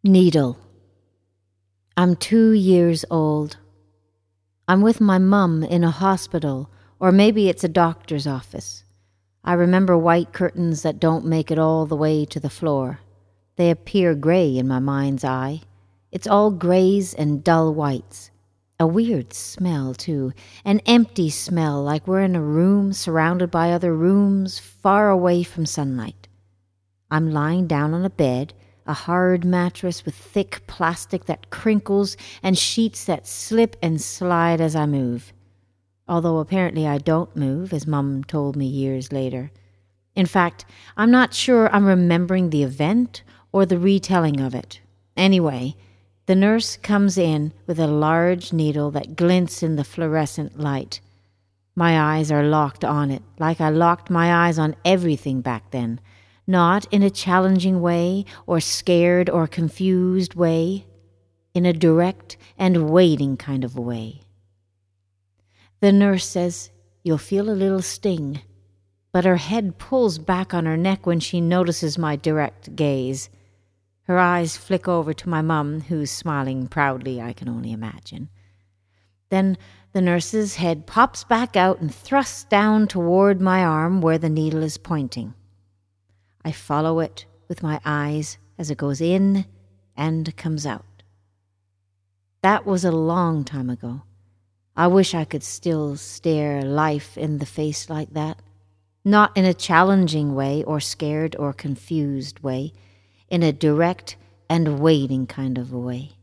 Needle. I'm 2 years old. I'm with my mum in a hospital, or maybe it's a doctor's office. I remember white curtains that don't make it all the way to the floor. They appear grey in my mind's eye. It's all greys and dull whites. A weird smell, too. An empty smell, like we're in a room surrounded by other rooms, far away from sunlight. I'm lying down on a bed, a hard mattress with thick plastic that crinkles and sheets that slip and slide as I move. Although apparently I don't move, as Mum told me years later. In fact, I'm not sure I'm remembering the event or the retelling of it. Anyway, the nurse comes in with a large needle that glints in the fluorescent light. My eyes are locked on it, like I locked my eyes on everything back then. Not in a challenging way or scared or confused way, in a direct and waiting kind of a way. The nurse says, "You'll feel a little sting," but her head pulls back on her neck when she notices my direct gaze. Her eyes flick over to my mum, who's smiling proudly, I can only imagine. Then the nurse's head pops back out and thrusts down toward my arm where the needle is pointing. I follow it with my eyes as it goes in and comes out. That was a long time ago. I wish I could still stare life in the face like that. Not in a challenging way or scared or confused way, in a direct and waiting kind of a way.